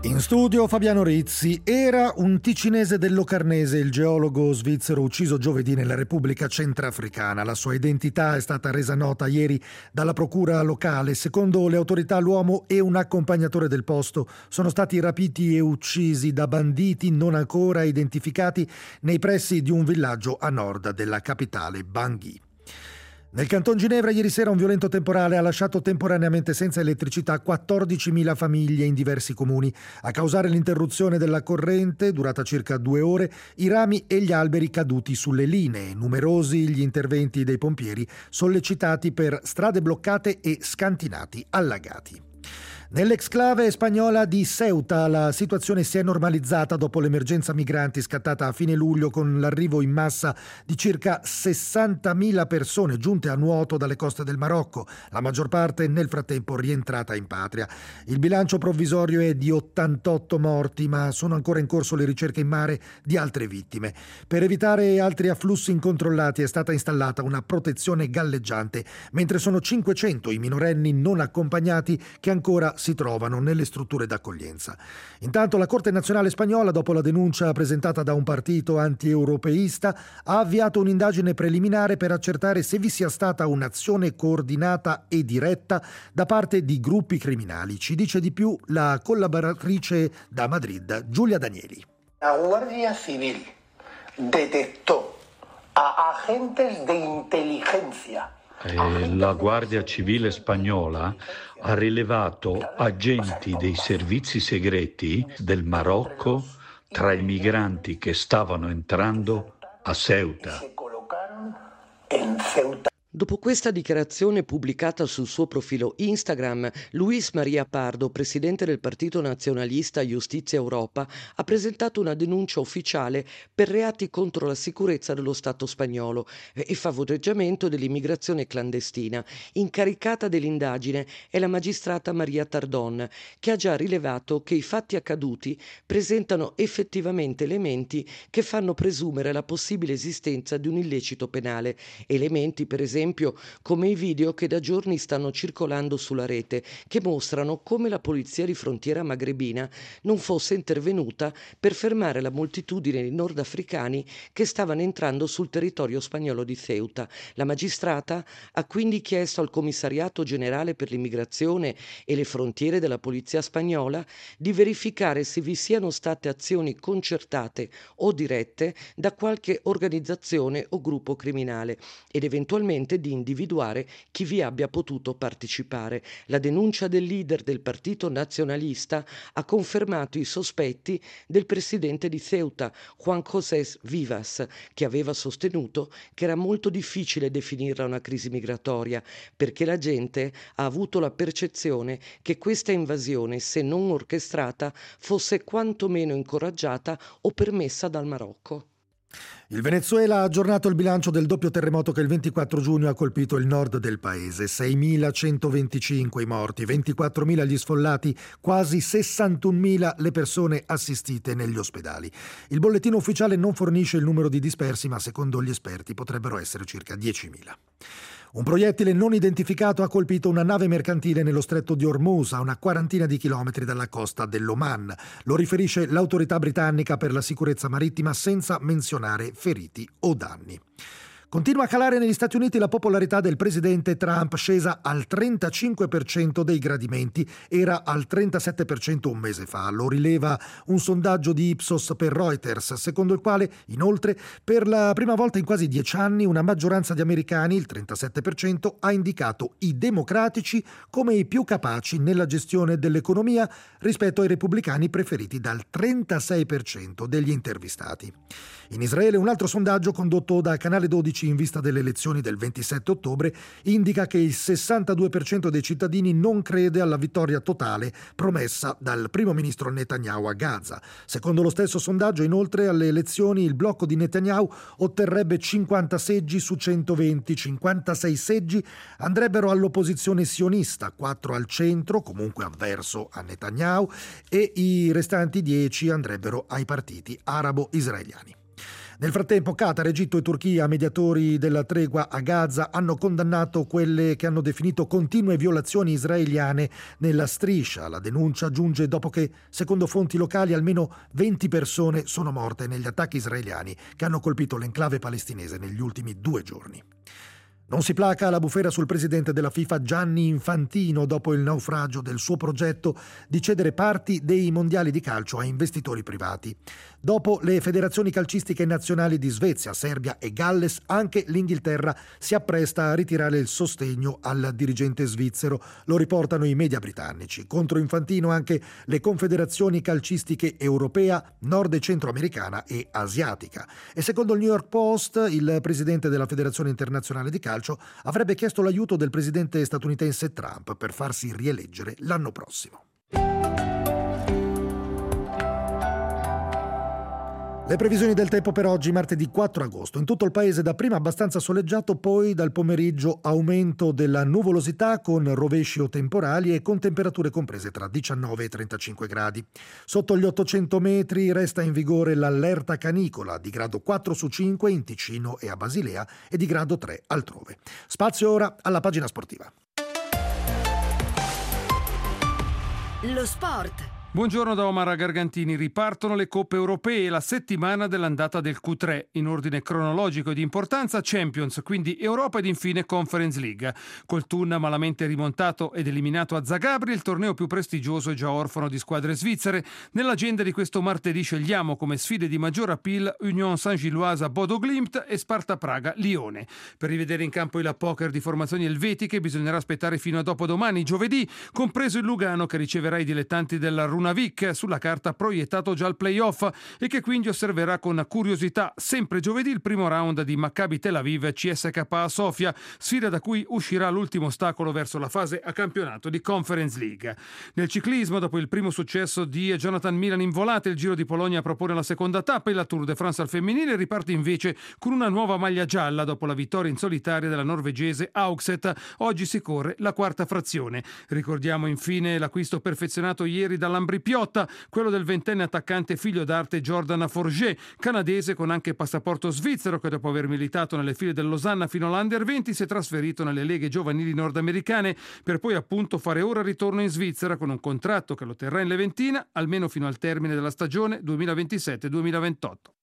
In studio Fabiano Rizzi. Era un ticinese del Locarnese, il geologo svizzero ucciso giovedì nella Repubblica Centrafricana. La sua identità è stata resa nota ieri dalla procura locale. Secondo le autorità l'uomo e un accompagnatore del posto sono stati rapiti e uccisi da banditi non ancora identificati nei pressi di un villaggio a nord della capitale Bangui. Nel Canton Ginevra ieri sera un violento temporale ha lasciato temporaneamente senza elettricità 14.000 famiglie in diversi comuni. A causare l'interruzione della corrente, durata circa 2 ore, i rami e gli alberi caduti sulle linee. Numerosi gli interventi dei pompieri sollecitati per strade bloccate e scantinati allagati. Nell'exclave spagnola di Ceuta la situazione si è normalizzata dopo l'emergenza migranti scattata a fine luglio con l'arrivo in massa di circa 60.000 persone giunte a nuoto dalle coste del Marocco, la maggior parte nel frattempo rientrata in patria. Il bilancio provvisorio è di 88 morti, ma sono ancora in corso le ricerche in mare di altre vittime. Per evitare altri afflussi incontrollati è stata installata una protezione galleggiante, mentre sono 500 i minorenni non accompagnati che ancora si trovano nelle strutture d'accoglienza. Intanto la Corte Nazionale Spagnola, dopo la denuncia presentata da un partito anti-europeista, ha avviato un'indagine preliminare per accertare se vi sia stata un'azione coordinata e diretta da parte di gruppi criminali. Ci dice di più la collaboratrice da Madrid, Giulia Danieli. La Guardia Civil detectó a agentes de inteligencia. La Guardia Civile spagnola ha rilevato agenti dei servizi segreti del Marocco tra i migranti che stavano entrando a Ceuta. Dopo questa dichiarazione pubblicata sul suo profilo Instagram, Luis María Pardo, presidente del partito nazionalista Giustizia Europa, ha presentato una denuncia ufficiale per reati contro la sicurezza dello Stato spagnolo e favoreggiamento dell'immigrazione clandestina. Incaricata dell'indagine è la magistrata Maria Tardón, che ha già rilevato che i fatti accaduti presentano effettivamente elementi che fanno presumere la possibile esistenza di un illecito penale, elementi per esempio come i video che da giorni stanno circolando sulla rete, che mostrano come la polizia di frontiera magrebina non fosse intervenuta per fermare la moltitudine di nordafricani che stavano entrando sul territorio spagnolo di Ceuta. La magistrata ha quindi chiesto al Commissariato Generale per l'Immigrazione e le Frontiere della Polizia Spagnola di verificare se vi siano state azioni concertate o dirette da qualche organizzazione o gruppo criminale ed eventualmente di individuare chi vi abbia potuto partecipare. La denuncia del leader del partito nazionalista ha confermato i sospetti del presidente di Ceuta, Juan José Vivas, che aveva sostenuto che era molto difficile definirla una crisi migratoria, perché la gente ha avuto la percezione che questa invasione, se non orchestrata, fosse quantomeno incoraggiata o permessa dal Marocco. Il Venezuela ha aggiornato il bilancio del doppio terremoto che il 24 giugno ha colpito il nord del paese. 6.125 i morti, 24.000 gli sfollati, quasi 61.000 le persone assistite negli ospedali. Il bollettino ufficiale non fornisce il numero di dispersi, ma secondo gli esperti potrebbero essere circa 10.000. Un proiettile non identificato ha colpito una nave mercantile nello stretto di Hormuz, a una quarantina di chilometri dalla costa dell'Oman. Lo riferisce l'autorità britannica per la sicurezza marittima senza menzionare feriti o danni. Continua a calare negli Stati Uniti la popolarità del presidente Trump, scesa al 35% dei gradimenti, era al 37% un mese fa. Lo rileva un sondaggio di Ipsos per Reuters, secondo il quale, inoltre, per la prima volta in quasi 10 anni, una maggioranza di americani, il 37%, ha indicato i democratici come i più capaci nella gestione dell'economia rispetto ai repubblicani preferiti dal 36% degli intervistati. In Israele un altro sondaggio condotto da Canale 12 in vista delle elezioni del 27 ottobre indica che il 62% dei cittadini non crede alla vittoria totale promessa dal primo ministro Netanyahu a Gaza. Secondo lo stesso sondaggio, inoltre, alle elezioni il blocco di Netanyahu otterrebbe 50 seggi su 120, 56 seggi andrebbero all'opposizione sionista, 4 al centro, comunque avverso a Netanyahu, e i restanti 10 andrebbero ai partiti arabo-israeliani. Nel frattempo Qatar, Egitto e Turchia, mediatori della tregua a Gaza, hanno condannato quelle che hanno definito continue violazioni israeliane nella striscia. La denuncia giunge dopo che, secondo fonti locali, almeno 20 persone sono morte negli attacchi israeliani che hanno colpito l'enclave palestinese negli ultimi 2 giorni. Non si placa la bufera sul presidente della FIFA Gianni Infantino dopo il naufragio del suo progetto di cedere parti dei mondiali di calcio a investitori privati. Dopo le federazioni calcistiche nazionali di Svezia, Serbia e Galles, anche l'Inghilterra si appresta a ritirare il sostegno al dirigente svizzero, lo riportano i media britannici. Contro Infantino anche le confederazioni calcistiche europea, nord e centroamericana e asiatica. E secondo il New York Post, il presidente della Federazione Internazionale di Calcio avrebbe chiesto l'aiuto del presidente statunitense Trump per farsi rieleggere l'anno prossimo. Le previsioni del tempo per oggi, martedì 4 agosto. In tutto il paese dapprima abbastanza soleggiato, poi dal pomeriggio aumento della nuvolosità con rovesci o temporali e con temperature comprese tra 19 e 35 gradi. Sotto gli 800 metri resta in vigore l'allerta canicola di grado 4 su 5 in Ticino e a Basilea e di grado 3 altrove. Spazio ora alla pagina sportiva. Lo sport. Buongiorno da Omar Gargantini. Ripartono le coppe europee, la settimana dell'andata del Q3. In ordine cronologico e di importanza, Champions, quindi Europa ed infine Conference League. Col Thun malamente rimontato ed eliminato a Zagabria, il torneo più prestigioso è già orfano di squadre svizzere. Nell'agenda di questo martedì scegliamo come sfide di maggior appeal Union Saint-Gilloise Bodo Glimt e Sparta Praga Lione. Per rivedere in campo il poker di formazioni elvetiche bisognerà aspettare fino a dopodomani, giovedì, compreso il Lugano che riceverà i dilettanti della Runavik, sulla carta proiettato già al playoff e che quindi osserverà con curiosità sempre giovedì il primo round di Maccabi Tel Aviv CSKA Sofia, sfida da cui uscirà l'ultimo ostacolo verso la fase a campionato di Conference League. Nel ciclismo, dopo il primo successo di Jonathan Milan in volata, il Giro di Polonia propone la seconda tappa e la Tour de France al femminile riparte invece con una nuova maglia gialla dopo la vittoria in solitaria della norvegese Haugset. Oggi si corre la quarta frazione. Ricordiamo infine l'acquisto perfezionato ieri dall'Ambrì Piotta, quello del ventenne attaccante figlio d'arte Jordan Forget, canadese con anche passaporto svizzero, che dopo aver militato nelle file del Losanna fino all'Under 20 si è trasferito nelle leghe giovanili nordamericane per poi appunto fare ora ritorno in Svizzera con un contratto che lo terrà in Leventina almeno fino al termine della stagione 2027-2028.